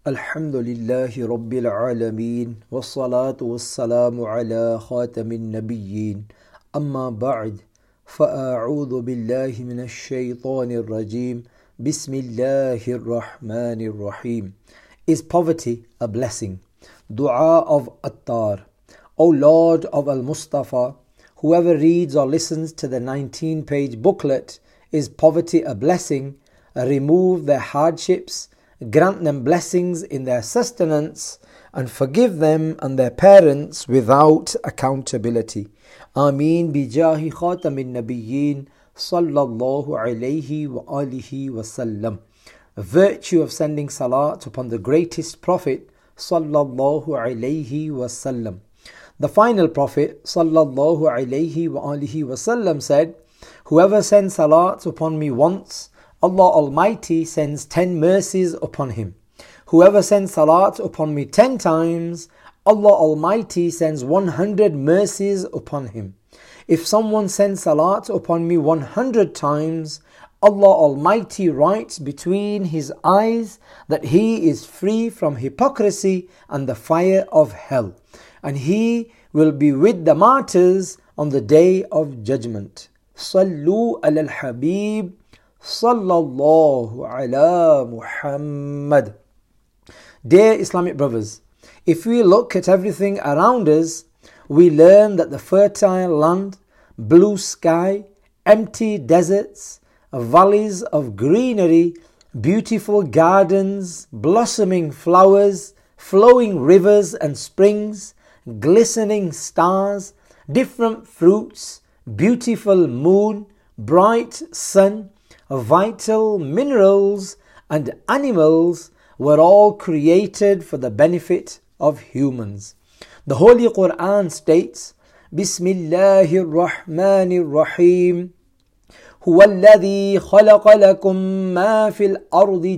الحمد لله رب العالمين والصلاة والسلام على خاتم النبيين أما بعد فأعوذ بالله من الشيطان الرجيم بسم الله الرحمن الرحيم. Is poverty a blessing? Dua of Attar. O Lord of Al-Mustafa, whoever reads or listens to the 19-page booklet, Is poverty a blessing? Remove their hardships, grant them blessings in their sustenance, and forgive them and their parents without accountability. Ameen bijahi khatamin nabiyyin sallallahu alayhi wa alihi wa sallam. Virtue of sending salat upon the greatest prophet sallallahu alayhi wa sallam. The final prophet sallallahu alayhi wa alihi wa sallam said, whoever sends salat upon me once, Allah Almighty sends 10 mercies upon him. Whoever sends salat upon me 10 times, Allah Almighty sends 100 mercies upon him. If someone sends salat upon me 100 times, Allah Almighty writes between his eyes that he is free from hypocrisy and the fire of hell, and he will be with the martyrs on the day of judgment. Sallu ala al-Habib Sallallahu ala Muhammad. Dear Islamic brothers, if we look at everything around us, we learn that the fertile land, blue sky, empty deserts, valleys of greenery, beautiful gardens, blossoming flowers, flowing rivers and springs, glistening stars, different fruits, beautiful moon, bright sun, vital minerals and animals were all created for the benefit of humans. The Holy Quran states, Bismillahir Rahmanir Rahim, هو الذي خلق لكم ما في الأرض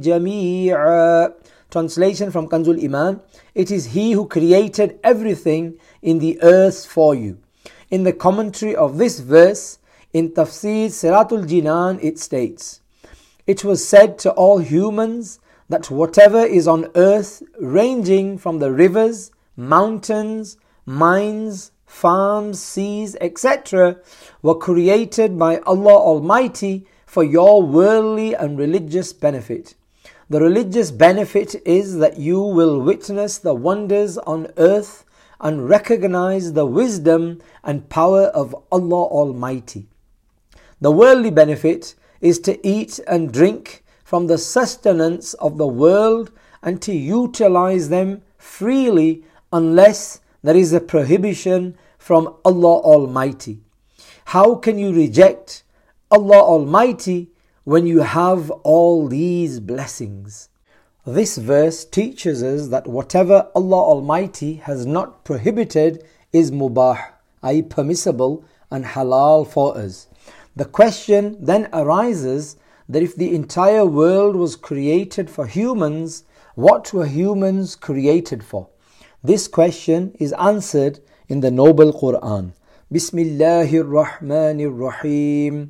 جميعا. Translation from Kanzul Iman, it is He who created everything in the earth for you. In the commentary of this verse, in Tafsir Siratul Jinan, it states, it was said to all humans that whatever is on earth, ranging from the rivers, mountains, mines, farms, seas, etc., were created by Allah Almighty for your worldly and religious benefit. The religious benefit is that you will witness the wonders on earth and recognize the wisdom and power of Allah Almighty. The worldly benefit is to eat and drink from the sustenance of the world and to utilize them freely unless there is a prohibition from Allah Almighty. How can you reject Allah Almighty when you have all these blessings? This verse teaches us that whatever Allah Almighty has not prohibited is mubah, i.e. permissible and halal for us. The question then arises that if the entire world was created for humans, what were humans created for? This question is answered in the Noble Quran. Bismillahir Rahmanir Rahim.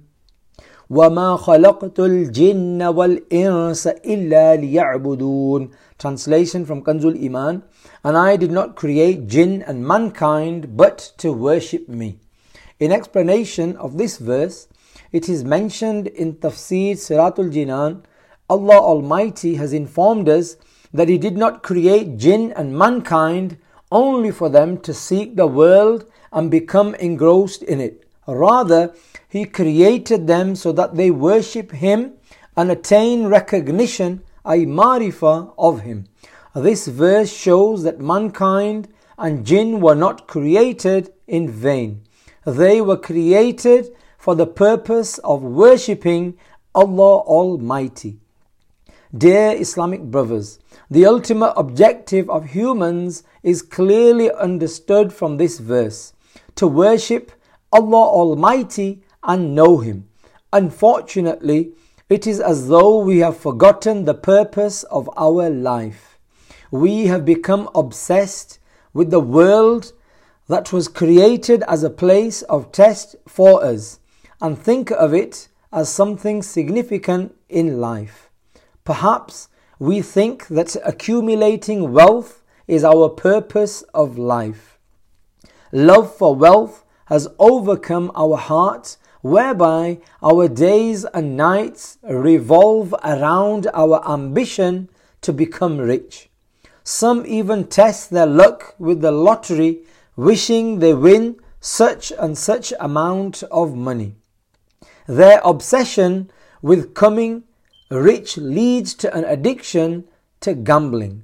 وَمَا خَلَقْتُ الْجِنَّ وَالْإِنسَ إِلَّا لِيَعْبُدُونَ. Translation from Kanzul Iman, and I did not create jinn and mankind but to worship me. In explanation of this verse, it is mentioned in Tafsir Siratul Jinan, Allah Almighty has informed us that He did not create jinn and mankind only for them to seek the world and become engrossed in it. Rather, He created them so that they worship Him and attain recognition, ay marifah, of Him. This verse shows that mankind and jinn were not created in vain. They were created for the purpose of worshipping Allah Almighty. Dear Islamic brothers, the ultimate objective of humans is clearly understood from this verse: to worship Allah Almighty and know Him. Unfortunately, it is as though we have forgotten the purpose of our life. We have become obsessed with the world that was created as a place of test for us and think of it as something significant in life. Perhaps we think that accumulating wealth is our purpose of life. Love for wealth has overcome our hearts, whereby our days and nights revolve around our ambition to become rich. Some even test their luck with the lottery, wishing they win such and such amount of money. Their obsession with becoming rich leads to an addiction to gambling.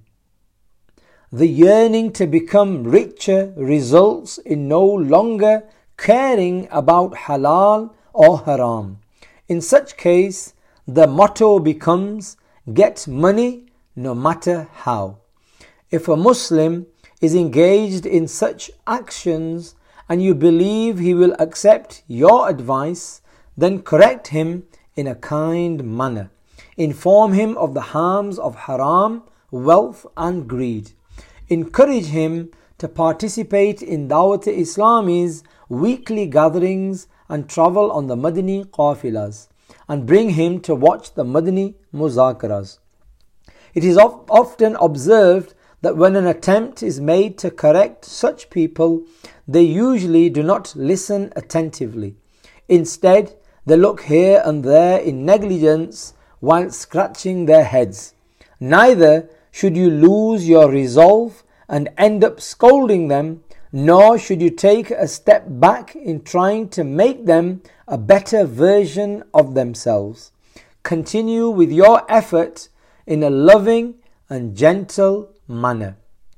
The yearning to become richer results in no longer caring about halal or haram. In such case, the motto becomes, get money no matter how. If a Muslim is engaged in such actions and you believe he will accept your advice, then correct him in a kind manner. Inform him of the harms of haram, wealth and greed. Encourage him to participate in Dawat-e-Islami's weekly gatherings and travel on the Madani qafilas, and bring him to watch the Madani muzakaras. It is often observed that when an attempt is made to correct such people, they usually do not listen attentively. Instead, they look here and there in negligence while scratching their heads. Neither should you lose your resolve and end up scolding them, nor should you take a step back in trying to make them a better version of themselves. Continue with your effort in a loving and gentle manner.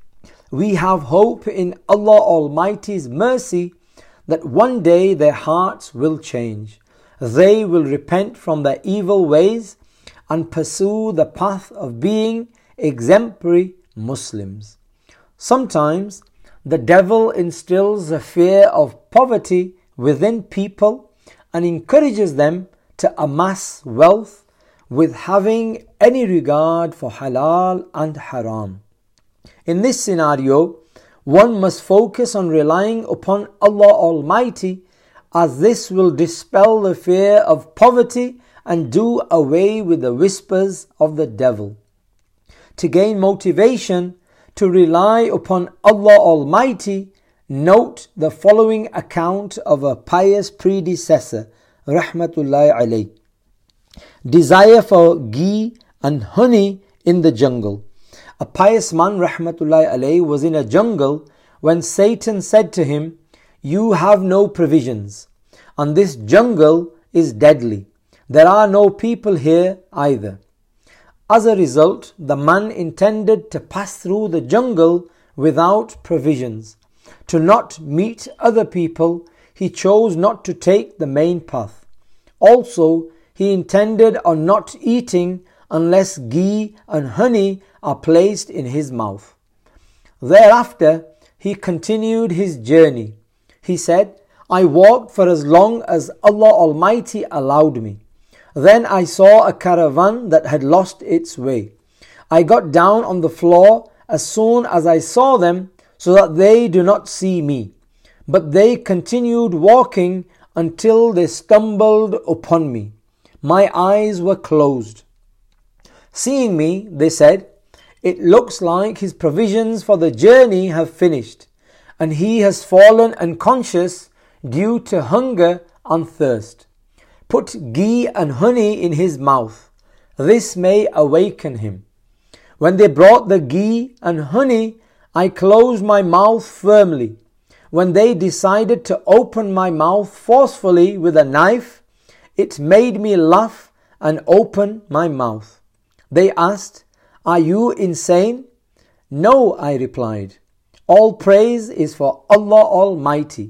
We have hope in Allah Almighty's mercy that one day their hearts will change. They will repent from their evil ways and pursue the path of being exemplary Muslims. Sometimes the devil instills a fear of poverty within people and encourages them to amass wealth with having any regard for halal and haram. In this scenario, one must focus on relying upon Allah Almighty, as this will dispel the fear of poverty and do away with the whispers of the devil. To gain motivation to rely upon Allah Almighty, note the following account of a pious predecessor, Rahmatullahi alayh. Desire for ghee and honey in the jungle. A pious man, Rahmatullahi alayh, was in a jungle when Satan said to him, "You have no provisions, and this jungle is deadly. There are no people here either." As a result, the man intended to pass through the jungle without provisions. To not meet other people, he chose not to take the main path. Also, he intended on not eating unless ghee and honey are placed in his mouth. Thereafter, he continued his journey. He said, "I walked for as long as Allah Almighty allowed me. Then I saw a caravan that had lost its way. I got down on the floor as soon as I saw them, so that they do not see me. But they continued walking until they stumbled upon me. My eyes were closed. Seeing me, they said, 'It looks like his provisions for the journey have finished, and he has fallen unconscious due to hunger and thirst. Put ghee and honey in his mouth. This may awaken him.' When they brought the ghee and honey, I closed my mouth firmly. When they decided to open my mouth forcefully with a knife, it made me laugh and open my mouth. They asked, 'Are you insane?' 'No,' I replied. 'All praise is for Allah Almighty.'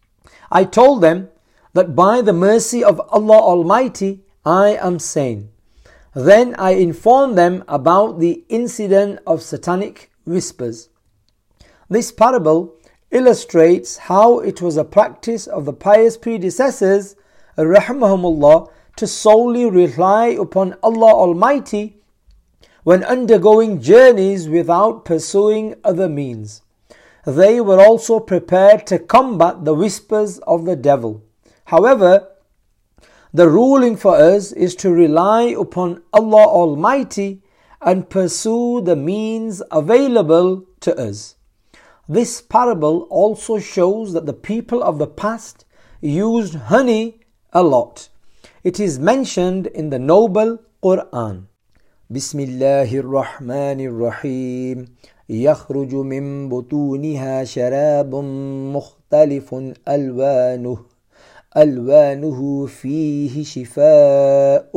I told them that by the mercy of Allah Almighty, I am sane. Then I informed them about the incident of satanic whispers. This parable illustrates how it was a practice of the pious predecessors, rahmahumullah, to solely rely upon Allah Almighty when undergoing journeys without pursuing other means. They were also prepared to combat the whispers of the devil. However, the ruling for us is to rely upon Allah Almighty and pursue the means available to us. This parable also shows that the people of the past used honey a lot. It is mentioned in the Noble Quran. Bismillahir Rahmanir Rahim. يخرج من بطونها شراب مختلف ألوانه فيه شفاء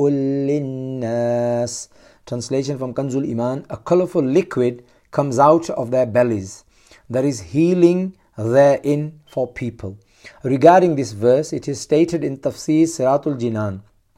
للناس. Translation from Kanzul Iman: a colorful liquid comes out of their bellies. There is healing therein for people. Regarding this verse, it is stated in Tafsir Siratul Jinan: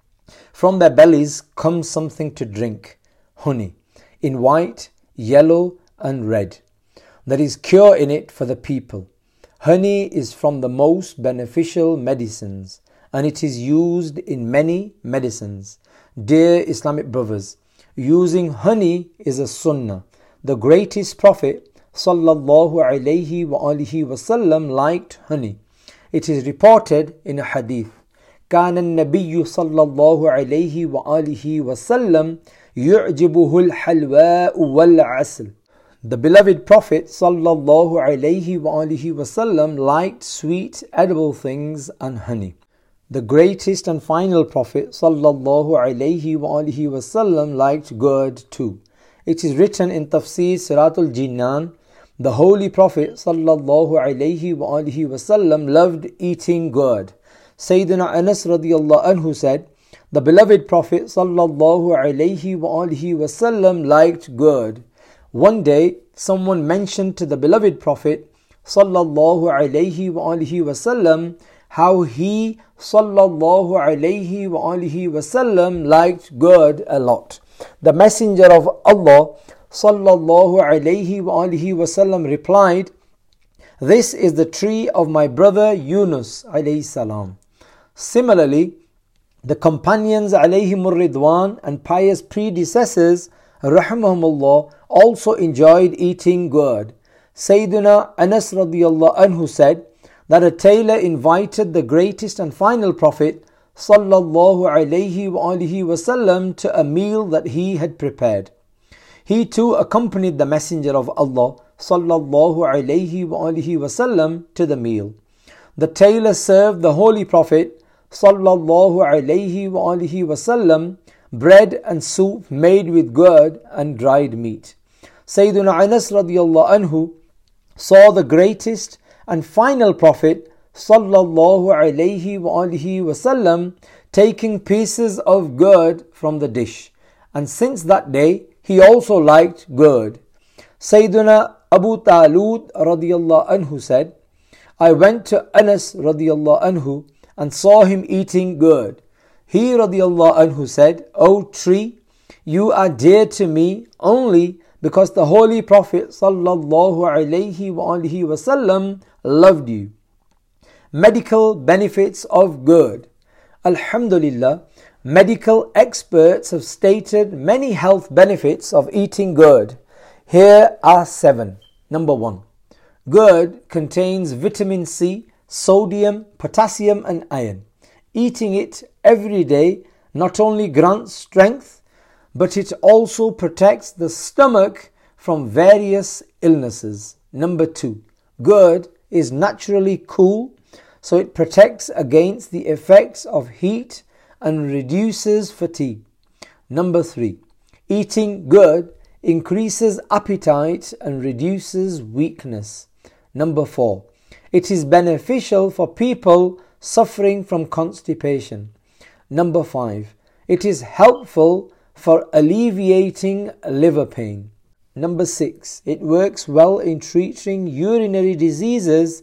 from their bellies comes something to drink, honey, in white, yellow, and red. There is cure in it for the people. Honey is from the most beneficial medicines, and it is used in many medicines. Dear Islamic brothers, using honey is a sunnah. The greatest Prophet sallallahu alaihi wasallam liked honey. It is reported in a hadith: كان النبي صلى الله عليه وآله وسلم يعجبه الحلواء والعسل. The beloved Prophet sallallahu alaihi wasallam liked sweet edible things and honey. The greatest and final Prophet sallallahu alaihi wasallam liked gourd too. It is written in Tafsir Siratul Jinan: the Holy Prophet sallallahu alaihi wasallam loved eating gourd. Sayyidina Anas radiyallahu anhu said, the beloved Prophet sallallahu alaihi wasallam liked gourd. One day, someone mentioned to the beloved Prophet sallallahu alaihi wasallam how he sallallahu alaihi wasallam liked gourd a lot. The Messenger of Allah sallallahu alaihi wasallam replied, this is the tree of my brother Yunus alayhi salam. Similarly, the companions alayhimur ridwan and pious predecessors rahimahumullah also enjoyed eating gourd. Sayyidina Anas radiyallahu anhu said that a tailor invited the greatest and final Prophet sallallahu alaihi wasallam to a meal that he had prepared. He too accompanied the Messenger of Allah sallallahu alaihi wasallam to the meal. The tailor served the Holy Prophet sallallahu alaihi wasallam bread and soup made with gourd and dried meat. Sayyidina Anas radiyallahu anhu saw the greatest and final Prophet sallallahu alaihi wasallam taking pieces of gourd from the dish, and since that day he also liked gourd. Sayyidina Abu Talud radiyallahu anhu said, I went to Anas radiyallahu anhu and saw him eating gourd. He radiyallahu anhu said, O tree, you are dear to me only because the Holy Prophet sallallahu alaihi wasallam loved you. Medical benefits of gourd. Alhamdulillah, medical experts have stated many health benefits of eating gourd. Here are 7. Number 1. Gourd contains vitamin C, sodium, potassium and iron. Eating it every day not only grants strength, but it also protects the stomach from various illnesses. Number 2. Gourd is naturally cool, so it protects against the effects of heat and reduces fatigue. Number 3. Eating gourd increases appetite and reduces weakness. Number 4. It is beneficial for people suffering from constipation. Number 5. It is helpful for alleviating liver pain. Number 6. It works well in treating urinary diseases,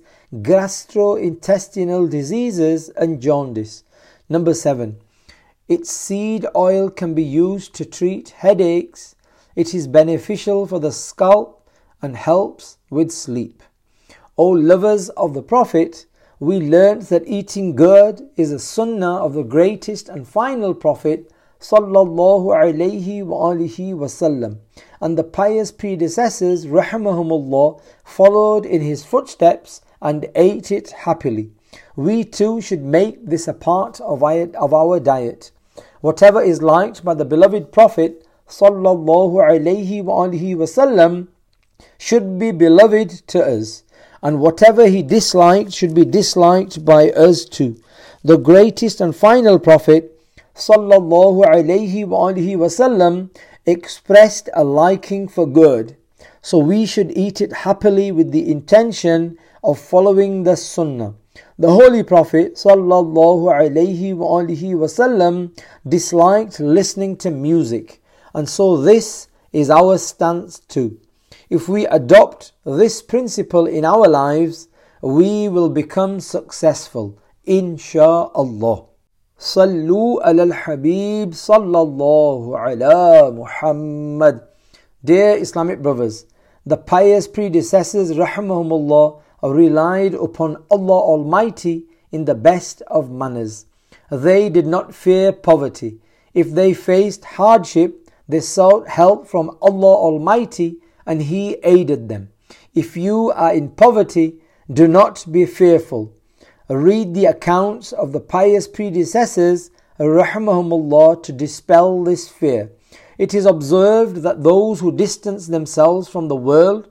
gastrointestinal diseases and jaundice. Number 7. Its seed oil can be used to treat headaches. It is beneficial for the scalp and helps with sleep. O lovers of the Prophet, we learned that eating gourd is a sunnah of the greatest and final Prophet sallallahu alaihi wasallam, and the pious predecessors rahimahumullah followed in his footsteps and ate it happily. We too should make this a part of our diet. Whatever is liked by the beloved Prophet sallallahu alayhi wa alihi wasallam should be beloved to us, and whatever he disliked should be disliked by us too. The greatest and final Prophet sallallahu alayhi wa alihi wasallam expressed a liking for good, so we should eat it happily with the intention of following the Sunnah. The Holy Prophet sallallahu alayhi wa alihi wasallam disliked listening to music, and so this is our stance too. If we adopt this principle in our lives, we will become successful, insha'Allah. Sallu ala al-Habib sallallahu ala Muhammad. Dear Islamic brothers, the pious predecessors rahmahumullah relied upon Allah Almighty in the best of manners. They did not fear poverty. If they faced hardship, they sought help from Allah Almighty and He aided them. If you are in poverty, do not be fearful. Read the accounts of the pious predecessors rahmahumullah to dispel this fear. It is observed that those who distance themselves from the world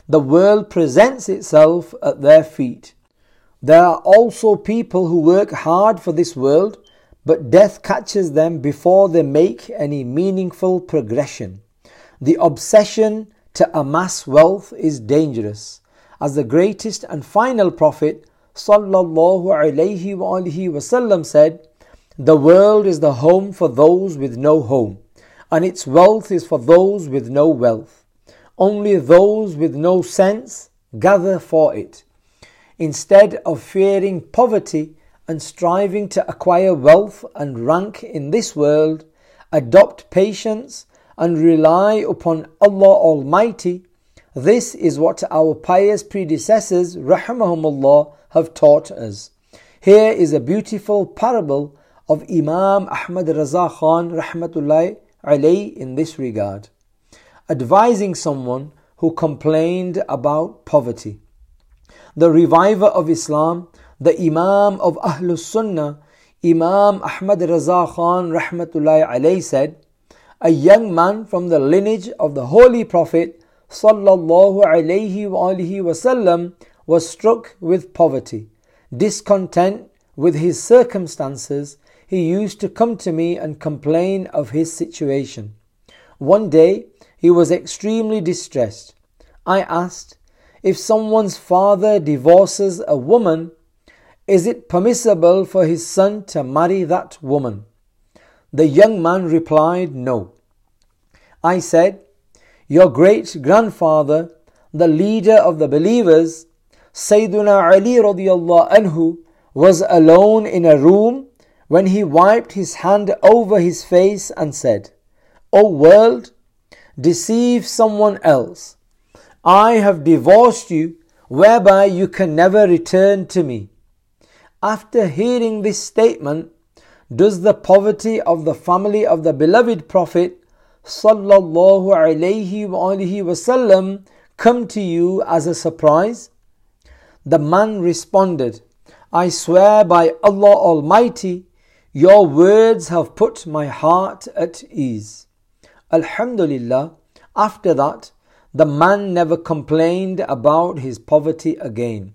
presents itself at their feet. There are also people who work hard for this world, but death catches them before they make any meaningful progression. The obsession to amass wealth is dangerous. As the greatest and final Prophet sallallahu alayhi wa alihi wasallam said, the world is the home for those with no home, and its wealth is for those with no wealth. Only those with no sense gather for it. Instead of fearing poverty and striving to acquire wealth and rank in this world, adopt patience and rely upon Allah Almighty. This is what our pious predecessors rahmahumullah have taught us. Here is a beautiful parable of Imam Ahmad Raza Khan rahmatullahi alayhi in this regard, advising someone who complained about poverty. The reviver of Islam, the Imam of Ahlus Sunnah, Imam Ahmad Raza Khan rahmatullahi alayhi said, a young man from the lineage of the Holy Prophet sallallahu alayhi wa alihi wasallam was struck with poverty. Discontent with his circumstances, he used to come to me and complain of his situation. One day, he was extremely distressed. I asked, if someone's father divorces a woman, is it permissible for his son to marry that woman? The young man replied, no. I said, your great-grandfather, the leader of the believers, Sayyiduna Ali radiyallahu anhu, was alone in a room when he wiped his hand over his face and said, O world, deceive someone else. I have divorced you, whereby you can never return to me. After hearing this statement, does the poverty of the family of the beloved Prophet sallallahu alayhi wa alihi wasallam come to you as a surprise? The man responded, I swear by Allah Almighty, your words have put my heart at ease. Alhamdulillah, after that, the man never complained about his poverty again.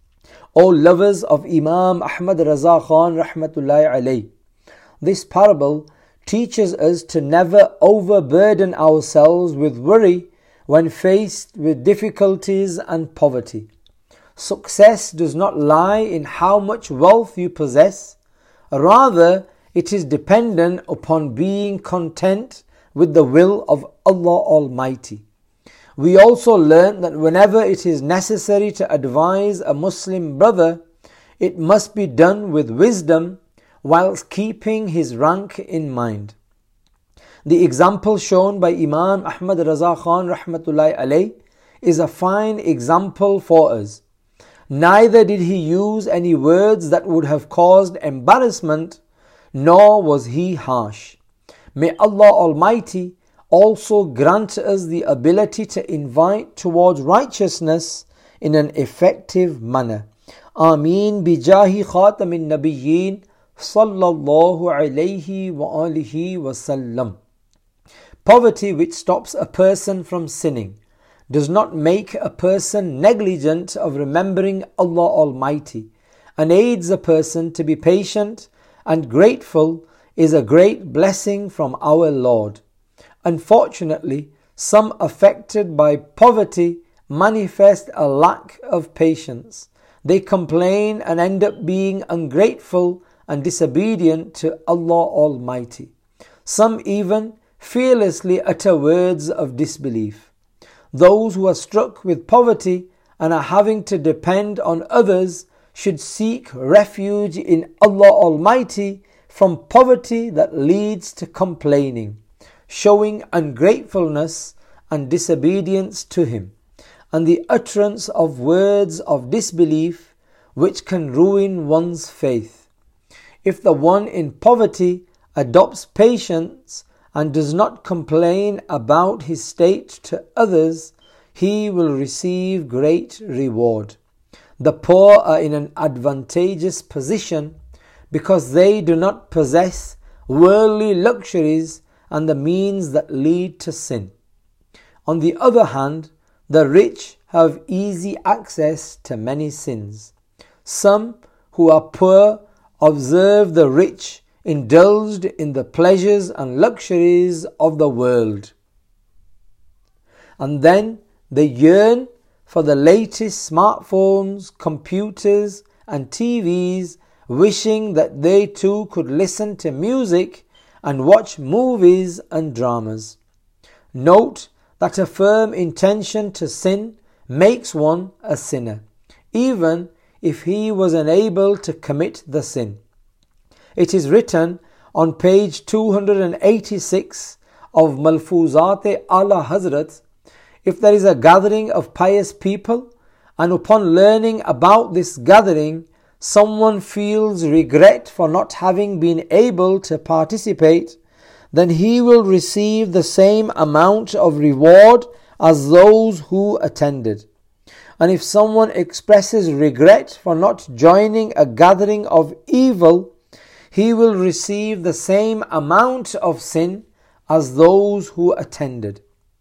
O lovers of Imam Ahmad Raza Khan rahmatullahi alayhi, this parable teaches us to never overburden ourselves with worry when faced with difficulties and poverty. Success does not lie in how much wealth you possess. Rather, it is dependent upon being content with the will of Allah Almighty. We also learn that whenever it is necessary to advise a Muslim brother, it must be done with wisdom whilst keeping his rank in mind. The example shown by Imam Ahmad Raza Khan rahmatullahi alayhi is a fine example for us. Neither did he use any words that would have caused embarrassment, nor was he harsh. May Allah Almighty also grant us the ability to invite towards righteousness in an effective manner. Ameen bijahi khatamin nabiyyin sallallahu alayhi wa alihi wa sallam. Poverty which stops a person from sinning does not make a person negligent of remembering Allah Almighty, and aids a person to be patient and grateful is a great blessing from our Lord. Unfortunately, some affected by poverty manifest a lack of patience. They complain and end up being ungrateful and disobedient to Allah Almighty. Some even fearlessly utter words of disbelief. Those who are struck with poverty and are having to depend on others should seek refuge in Allah Almighty from poverty that leads to complaining, showing ungratefulness and disobedience to Him, and the utterance of words of disbelief which can ruin one's faith. If the one in poverty adopts patience and does not complain about his state to others, he will receive great reward. The poor are in an advantageous position because they do not possess worldly luxuries and the means that lead to sin. On the other hand, the rich have easy access to many sins. Some who are poor observe the rich indulged in the pleasures and luxuries of the world, and then they yearn for the latest smartphones, computers and TVs, wishing that they too could listen to music and watch movies and dramas. Note that a firm intention to sin makes one a sinner, even if he was unable to commit the sin. It is written on page 286 of Malfuzat Ala Hazrat, if there is a gathering of pious people and upon learning about this gathering someone feels regret for not having been able to participate, then he will receive the same amount of reward as those who attended. And if someone expresses regret for not joining a gathering of evil, he will receive the same amount of sin as those who attended.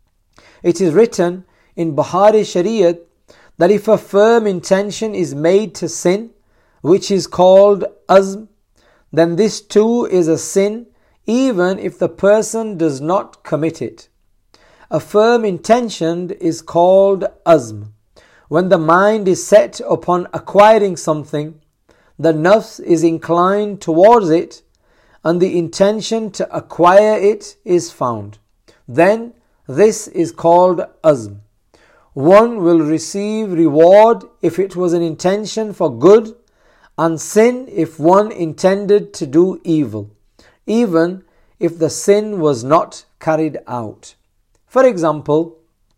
It is written in Bukhari Shariat that if a firm intention is made to sin, which is called azm, then this too is a sin even if the person does not commit it. A firm intention is called azm. When the mind is set upon acquiring something, the nafs is inclined towards it and the intention to acquire it is found. Then this is called azm. One will receive reward if it was an intention for good, and sin if one intended to do evil, even if the sin was not carried out. For example,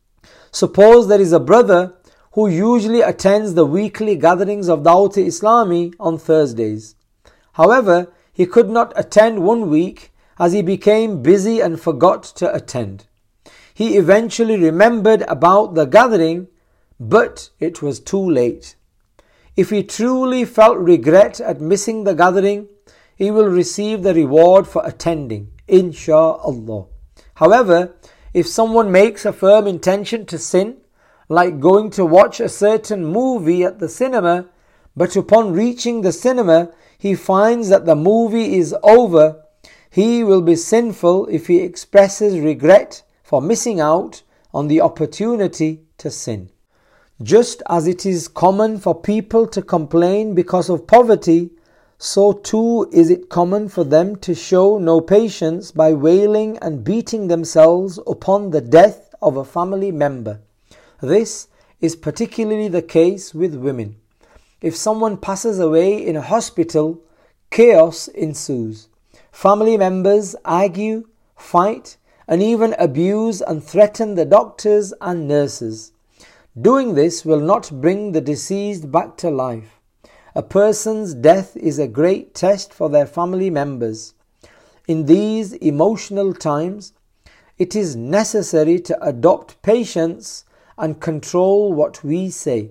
suppose there is a brother who usually attends the weekly gatherings of Dawat Islami on Thursdays. However, he could not attend one week as he became busy and forgot to attend. He eventually remembered about the gathering, but it was too late. If he truly felt regret at missing the gathering, he will receive the reward for attending, insha'Allah. However, if someone makes a firm intention to sin, like going to watch a certain movie at the cinema, but upon reaching the cinema, he finds that the movie is over, he will be sinful if he expresses regret for missing out on the opportunity to sin. Just as it is common for people to complain because of poverty, so too is it common for them to show no patience by wailing and beating themselves upon the death of a family member. This is particularly the case with women. If someone passes away in a hospital, chaos ensues. Family members argue, fight, and even abuse and threaten the doctors and nurses. Doing this will not bring the deceased back to life. A person's death is a great test for their family members. In these emotional times, it is necessary to adopt patience and control what we say.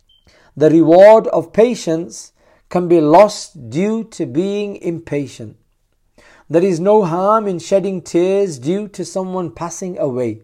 The reward of patience can be lost due to being impatient. There is no harm in shedding tears due to someone passing away,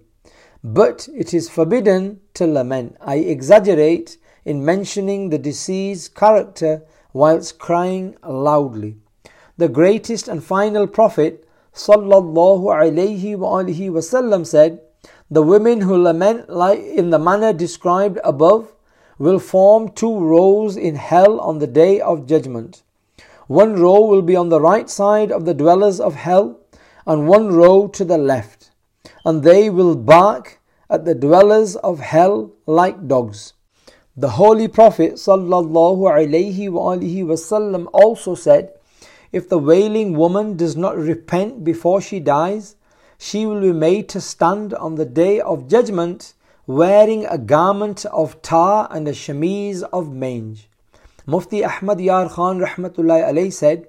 but it is forbidden to lament. I exaggerate in mentioning the deceased character whilst crying loudly. The greatest and final prophet sallallahu alaihi wasallam said, the women who lament like in the manner described above will form two rows in hell on the day of judgment. One row will be on the right side of the dwellers of hell, and one row to the left, and they will bark at the dwellers of hell like dogs. The Holy Prophet sallallahu alaihi wasallam also said, if the wailing woman does not repent before she dies, she will be made to stand on the day of judgment wearing a garment of tar and a chemise of mange. Mufti Ahmad Yar Khan rahmatullahi alayhi said,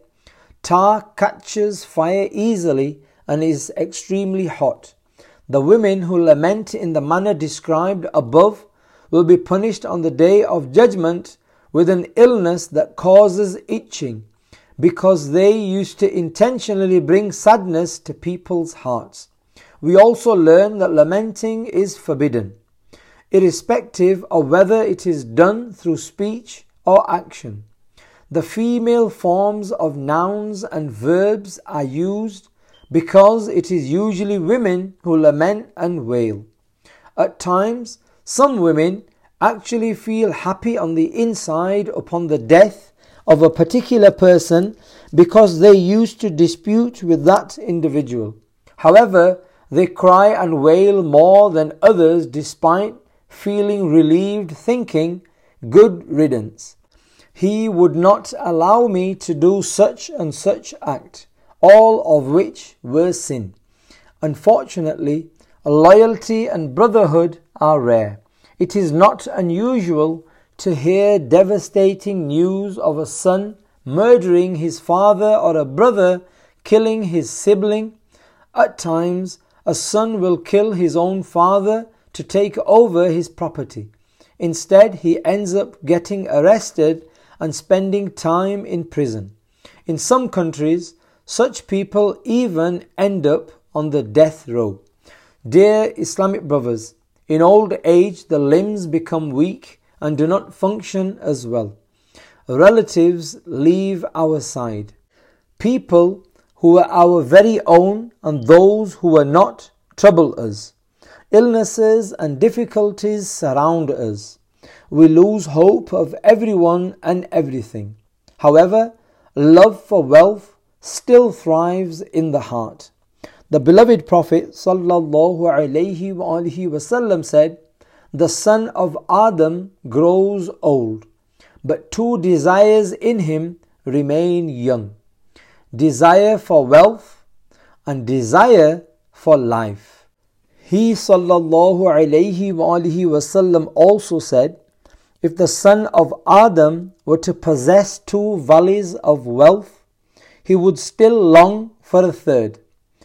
tar catches fire easily and is extremely hot. The women who lament in the manner described above will be punished on the day of judgment with an illness that causes itching, because they used to intentionally bring sadness to people's hearts. We also learn that lamenting is forbidden, irrespective of whether it is done through speech or action. The female forms of nouns and verbs are used because it is usually women who lament and wail. At times, some women actually feel happy on the inside upon the death of a particular person because they used to dispute with that individual. However, they cry and wail more than others despite feeling relieved, thinking, good riddance. He would not allow me to do such and such act, all of which were sin. Unfortunately, loyalty and brotherhood are rare. It is not unusual to hear devastating news of a son murdering his father or a brother killing his sibling. At times, a son will kill his own father to take over his property. Instead, he ends up getting arrested and spending time in prison. In some countries, such people even end up on the death row. Dear Islamic brothers, in old age the limbs become weak and do not function as well. Relatives leave our side. People who are our very own and those who are not trouble us. Illnesses and difficulties surround us. We lose hope of everyone and everything. However, love for wealth still thrives in the heart. The beloved Prophet sallallahu alaihi wasallam said, the son of Adam grows old, but two desires in him remain young. Desire for wealth and desire for life. He sallallahu alaihi wasallam also said, if the son of Adam were to possess two valleys of wealth, he would still long for a third.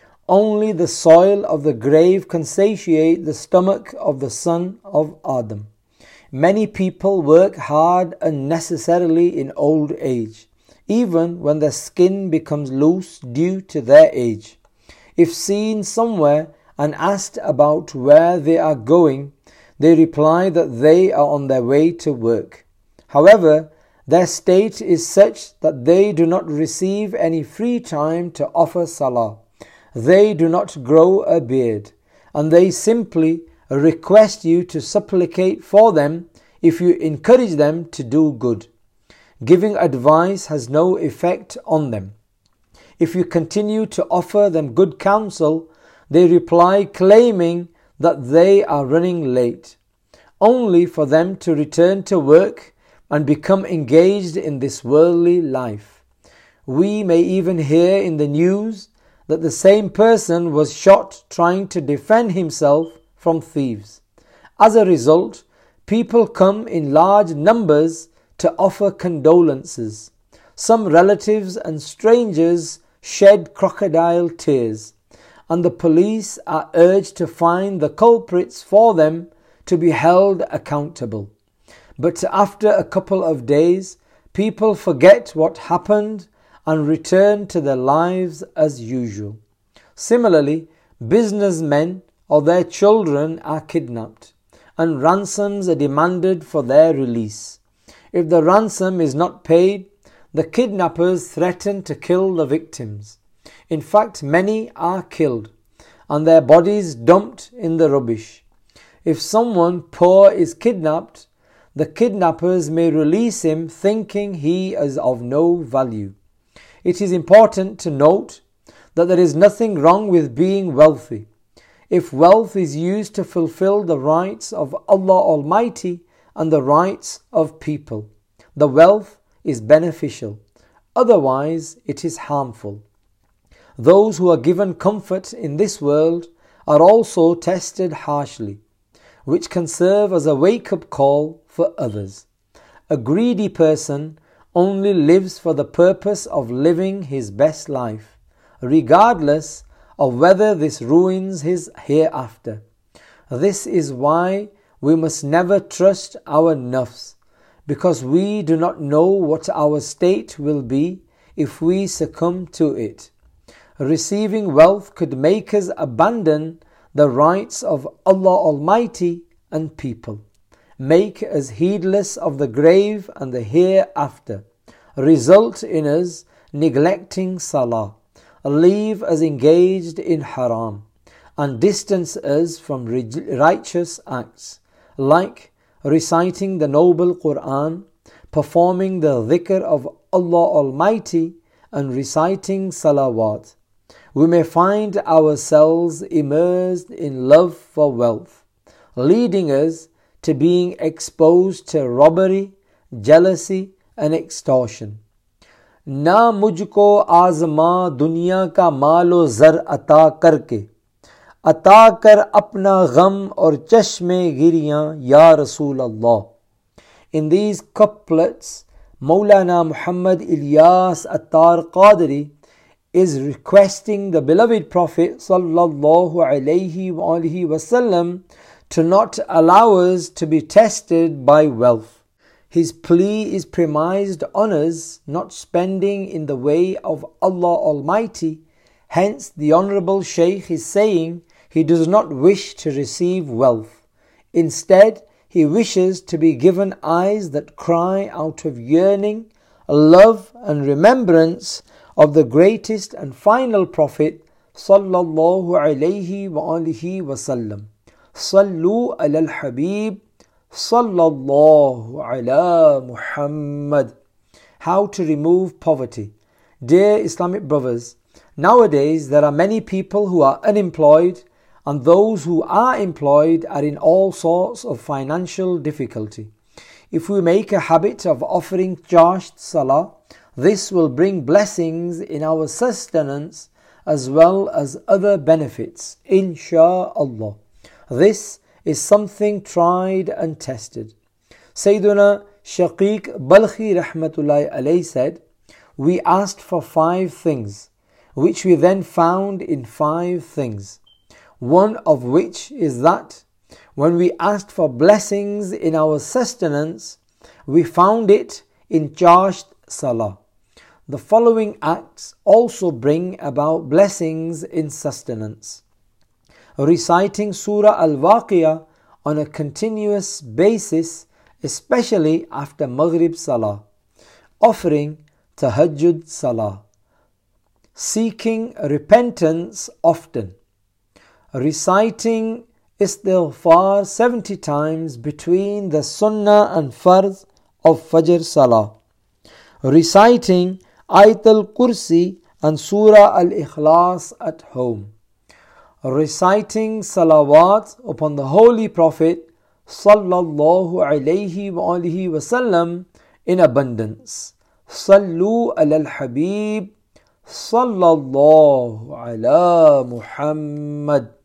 Only the soil of the grave can satiate the stomach of the son of Adam. Many people work hard unnecessarily in old age, even when their skin becomes loose due to their age. If seen somewhere and asked about where they are going, they reply that they are on their way to work. However, their state is such that they do not receive any free time to offer salah. They do not grow a beard, and they simply request you to supplicate for them if you encourage them to do good. Giving advice has no effect on them. If you continue to offer them good counsel, they reply claiming that they are running late, only for them to return to work and become engaged in this worldly life. We may even hear in the news that the same person was shot trying to defend himself from thieves. As a result, people come in large numbers to offer condolences. Some relatives and strangers shed crocodile tears, and the police are urged to find the culprits for them to be held accountable. But after a couple of days, people forget what happened and return to their lives as usual. Similarly, businessmen or their children are kidnapped, and ransoms are demanded for their release. If the ransom is not paid, the kidnappers threaten to kill the victims. In fact, many are killed and their bodies dumped in the rubbish. If someone poor is kidnapped, the kidnappers may release him thinking he is of no value. It is important to note that there is nothing wrong with being wealthy. If wealth is used to fulfill the rights of Allah Almighty and the rights of people, the wealth is beneficial. Otherwise, it is harmful. Those who are given comfort in this world are also tested harshly, which can serve as a wake-up call for others. A greedy person only lives for the purpose of living his best life, regardless of whether this ruins his hereafter. This is why we must never trust our nafs, because we do not know what our state will be if we succumb to it. Receiving wealth could make us abandon the rights of Allah Almighty and people, make us heedless of the grave and the hereafter, result in us neglecting salah, leave us engaged in haram, and distance us from righteous acts, like reciting the noble Quran, performing the dhikr of Allah Almighty, and reciting salawat. We may find ourselves immersed in love for wealth, leading us to being exposed to robbery, jealousy and extortion. ना मुझको आज़मा दुनिया का मालो ज़र अता करके, अता कर अपना गम और चश्मे गिरियां या रसूल अल्लाह. In these couplets, Maulana Muhammad Ilyas Attar Qadri is requesting the beloved Prophet sallallahu alaihi wasallam to not allow us to be tested by wealth. His plea is premised on us not spending in the way of Allah Almighty. Hence the Honourable Shaykh is saying he does not wish to receive wealth. Instead, he wishes to be given eyes that cry out of yearning, love and remembrance of the greatest and final Prophet sallallahu alaihi wasallam. Sallu ala al-Habib sallallahu ala Muhammad. How to remove poverty. Dear Islamic brothers, nowadays there are many people who are unemployed, and those who are employed are in all sorts of financial difficulty. If we make a habit of offering charged salah, this will bring blessings in our sustenance as well as other benefits, insha'Allah. This is something tried and tested. Sayyiduna Shaqiq Balkhi rahmatullahi alayhi said, we asked for 5 things, which we then found in 5 things. One of which is that when we asked for blessings in our sustenance, we found it in charged salah. The following acts also bring about blessings in sustenance. Reciting Surah Al-Waqiyah on a continuous basis, especially after Maghrib Salah. Offering Tahajjud Salah. Seeking repentance often. Reciting Istighfar 70 times between the Sunnah and Farz of Fajr Salah. Reciting Ayatul Kursi and Surah Al-Ikhlas at home. Reciting salawat upon the Holy Prophet sallallahu alaihi wasallam in abundance. Sallu ala al-Habib sallallahu ala Muhammad.